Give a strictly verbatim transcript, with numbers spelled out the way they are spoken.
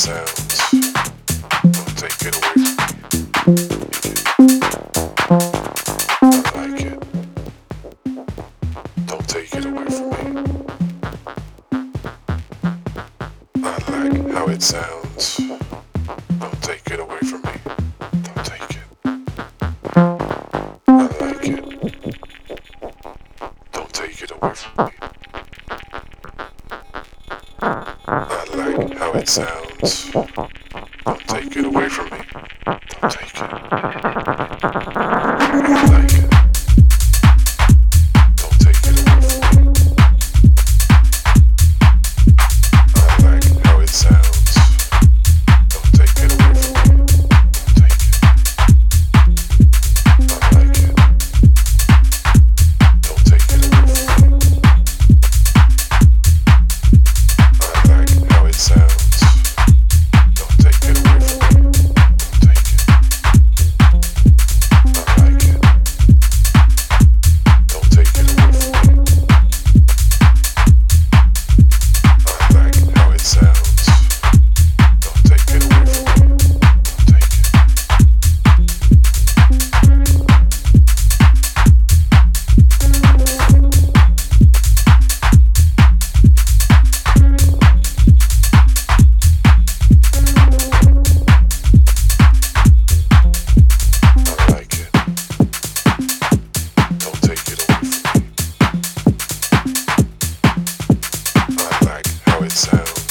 sounds. Don't take it away from me. I like it. Don't take it away from me. I like how it sounds. Don't take it away from me. Don't take it. I like it. Don't take it away from me. I like how it sounds. Don't take it away from me. Don't take it. I like it. Don't take it away from me. I like how it sounds. Don't take it away from me. Don't take it. I like it. Don't take it away from me. I like how it sounds. Don't take it away from me. Don't take it. I like it. Don't take it away from me. I like how it sounds. Don't take it away from me. Don't take it. I like it. Don't take it away from me. I like how it sounds.